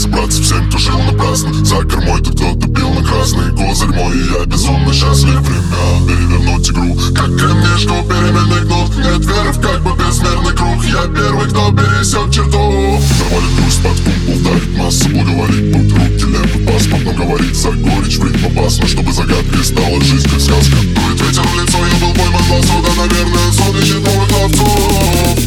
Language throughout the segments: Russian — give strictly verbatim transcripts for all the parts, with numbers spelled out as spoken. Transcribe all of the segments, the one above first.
разобраться всем, кто жил напрасно. За кормой-то кто-то пил на красный козырь мой, и я безумно счастлив. Время перевернуть игру, как камешку переменный кнут. Нет веры в как бы безмерный круг. Я первый, кто пересек черту. Нормален грусть под кумпол, дарит масса, благоволит путь руки, лепит паспорт, но говорит за горечь в ритм опасно, чтобы загадкой стала жизнь как сказка. Дует ветер в лицо, я был пойман глазу, да, наверное, сон ищет новых ловцов.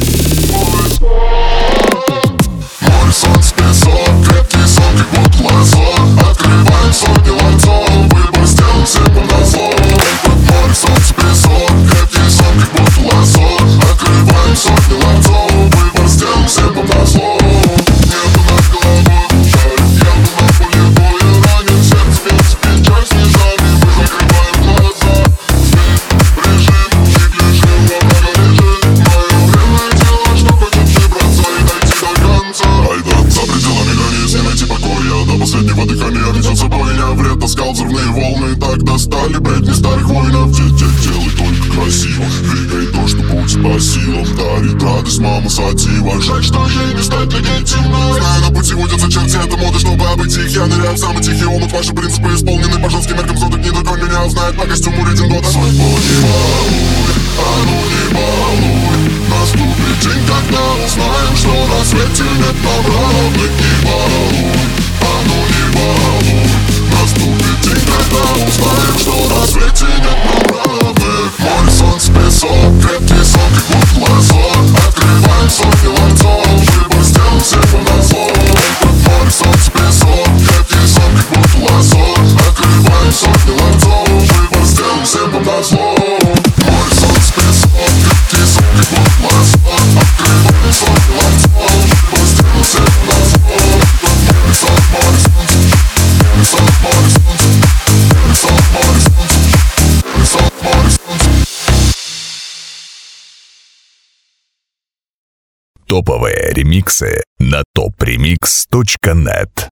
Море, солнце, песок, крепкий сон, как будто лазо. Открываем сотни ларцов, выбор сделан всем по назло. Море, солнце, песок, крепкий сон, как будто лазо. Открываем сотни ларцов, выбор сделан всем по назло. Небо над головой жарит, я бы на поле боя ранен. Сердце бьется, печаль снежами, мы закрываем глаза. Спит режим, неглижим, во много лежит. Мое время дело, что хочет выбраться и дойти до конца. Айда, за пределами границ не найти покоя. До последнего дыхания несет с собой я вред. Таскал взрывные волны, так достали бредни старых воинов. Дети, делай только красиво, двигай то, что будет по силам. Дарит радость мама сатива, жаль, что ей не стать легитимной. Знаю, на пути водятся черти, это мода, чтобы обойти их. Я ныряю в самый тихий омут, ваши принципы исполнены по женским меркам. Зодок не догонь меня, узнает по костюму Редингота. Судьбу не балуй, а ну не балуй. Наступит день, когда узнаем, что на свете нет нам равных. Не балуй, а ну не балуй. Наступит день, когда узнаем, что на свете нет нам равных. Море, солнце, песок, крепкий сон, как будто лазо. Открываем сотни ларцов, выбор сделан всем по назло. Море, солнце, песок, крепкий сон, как будто лазо. Открываем сотни ларцов, выбор сделан всем по назло. Море, солнце, песок, крепкий сон, как будто лазо. Открываем сотни ларцов, выбор сделан всем по назло. Море, солнце, море, солнце, море, солнце, море, солнце, море, солнце, море, солнце, море, солнце, море, солнце. Топовые ремиксы на топ ремикс точка нет.